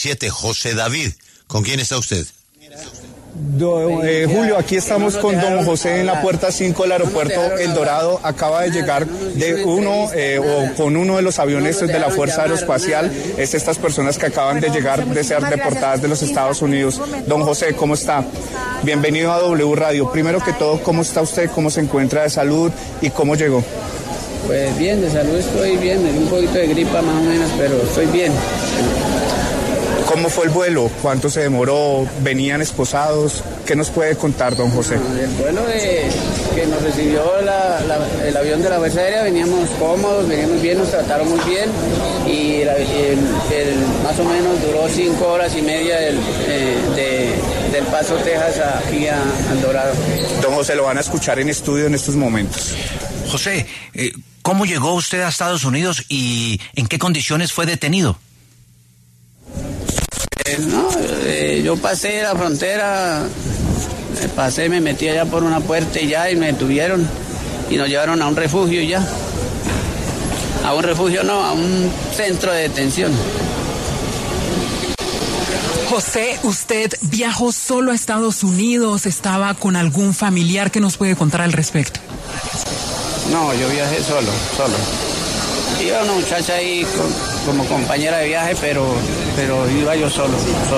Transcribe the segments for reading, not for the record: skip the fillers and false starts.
7, José David. ¿Con quién está usted? Julio, aquí estamos con don José en la puerta 5 del aeropuerto El Dorado. Acaba de llegar con uno de los aviones de la Fuerza Aeroespacial. Es estas personas que acaban de llegar de ser deportadas de los Estados Unidos. Don José, ¿cómo está? Bienvenido a W Radio. Primero que todo, ¿cómo está usted? ¿Cómo se encuentra de salud? ¿Y cómo llegó? Pues bien, de salud estoy bien. Un poquito de gripa más o menos, pero estoy bien. ¿Cómo fue el vuelo? ¿Cuánto se demoró? ¿Venían esposados? ¿Qué nos puede contar, don José? El vuelo que nos recibió el avión de la Fuerza Aérea, veníamos cómodos, veníamos bien, nos trataron muy bien y más o menos duró 5 horas y media del Paso, Texas, aquí a El Dorado. Don José, lo van a escuchar en estudio en estos momentos. José, ¿cómo llegó usted a Estados Unidos y en qué condiciones fue detenido? Yo pasé la frontera, me metí allá por una puerta y me detuvieron y nos llevaron a un refugio ya. A un refugio no, a un centro de detención. José, ¿usted viajó solo a Estados Unidos? ¿Estaba con algún familiar? ¿Qué nos puede contar al respecto? No, yo viajé solo. Iba una muchacha ahí como compañera de viaje, pero iba yo solo.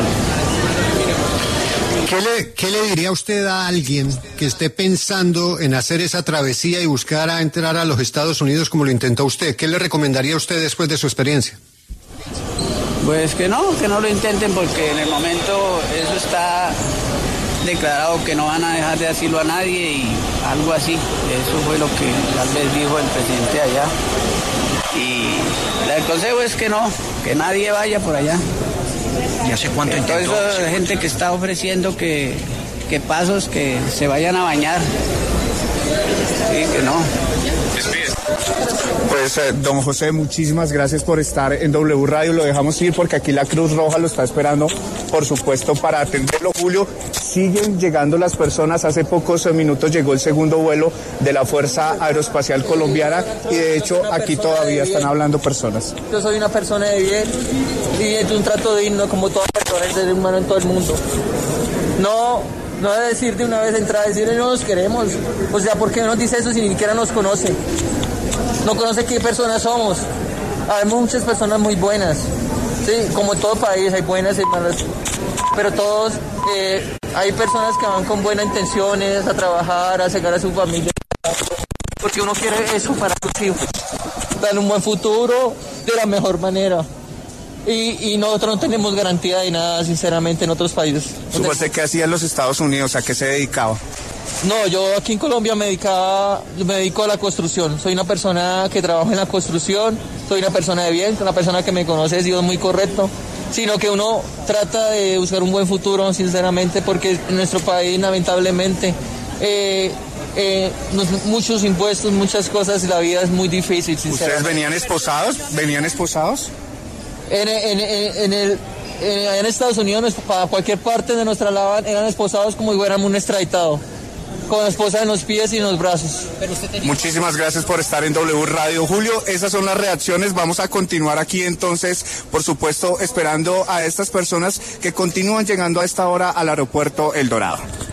¿Qué le diría usted a alguien que esté pensando en hacer esa travesía y buscar a entrar a los Estados Unidos como lo intentó usted? ¿Qué le recomendaría a usted después de su experiencia? Pues que no lo intenten, porque en el momento eso está declarado que no van a dejar de asilo a nadie y algo así. Eso fue lo que tal vez dijo el presidente allá. Y el consejo es que nadie vaya por allá. ¿Y hace cuánto intentó? Entonces hay gente que está ofreciendo que pasos que se vayan a bañar. Sí, que no. Pues don José, muchísimas gracias por estar en W Radio. Lo dejamos ir porque aquí la Cruz Roja lo está esperando, por supuesto, para atenderlo. Julio, siguen llegando las personas. Hace pocos minutos llegó el segundo vuelo de la Fuerza Aeroespacial Colombiana y de hecho aquí todavía están hablando personas. Yo soy una persona de bien y es un trato digno como toda persona, es ser humano en todo el mundo. No debe decir de una vez entrar a decir no nos queremos. O sea, ¿por qué no nos dice eso si ni siquiera nos conoce? No conoce qué personas somos. Hay muchas personas muy buenas. Sí, como en todo país hay buenas y malas. Pero todos, hay personas que van con buenas intenciones a trabajar, a sacar a su familia. Porque uno quiere eso para sus hijos. Dar un buen futuro de la mejor manera. Y nosotros no tenemos garantía de nada, sinceramente, en otros países. ¿Usted qué hacía en los Estados Unidos? ¿A qué se dedicaba? No, yo aquí en Colombia me dedico a la construcción. Soy una persona que trabaja en la construcción, soy una persona de bien, una persona que me conoce, he sido muy correcto, sino que uno trata de buscar un buen futuro, sinceramente, porque en nuestro país, lamentablemente, muchos impuestos, muchas cosas, y la vida es muy difícil, sinceramente. ¿Ustedes venían esposados? En Estados Unidos, para cualquier parte de nuestra lava, eran esposados como si fuéramos un extraditado, con la esposa en los pies y en los brazos. Muchísimas gracias por estar en W Radio. Julio, esas son las reacciones. Vamos a continuar aquí entonces, por supuesto, esperando a estas personas que continúan llegando a esta hora al aeropuerto El Dorado.